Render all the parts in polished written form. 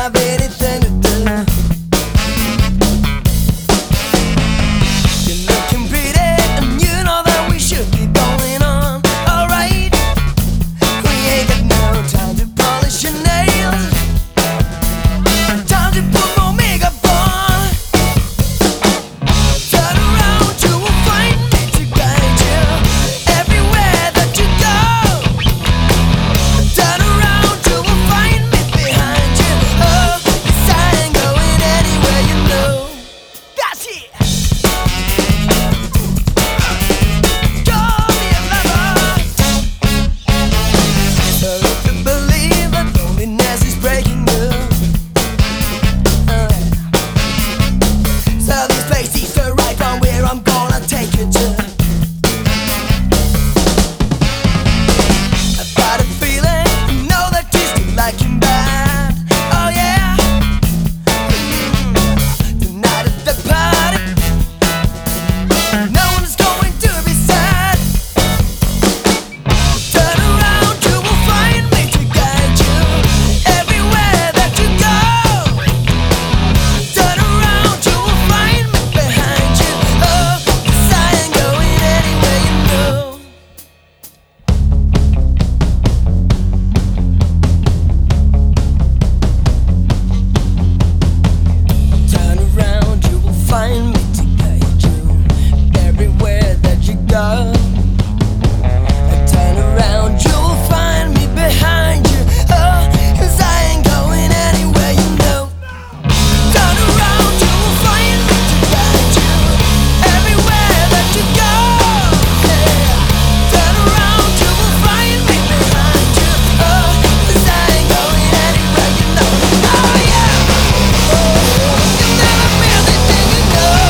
have anything to do. You're looking pretty, and you know that we should keep going on. Alright, we ain't got no time to polish your nails. Time to put more makeup on. Turn around, you will find me to guide you everywhere that you go. Turn around, you will find me behind you. Oh, 'cause I ain't going anywhere, you know. That's it. Call me a lover. So if you believe that loneliness is breaking you, so this place is the right one where I'm gonna take you to. I've got a feeling, you know that you still like him bad. Oh yeah. Tonight at the party, no one is going to be sad. Turn around, you will find me to guide you everywhere that you go. Turn around, you will find me behind you. Oh, 'cause I ain't going anywhere, you know. Turn around, you will find me to guide you everywhere that you go. Turn around, you will find me behind you. Oh, 'cause I ain't going anywhere, you know. Turn around, you will find me to guide you everywhere that you go. Yeah. Turn around, you will find me behind you. Oh, 'cause I ain't going anywhere, you know. Oh yeah. You never feel the thing, you know.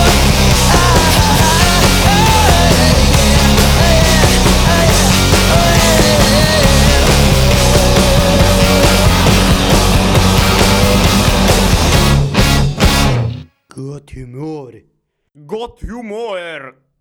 Gott humör. Gott humör!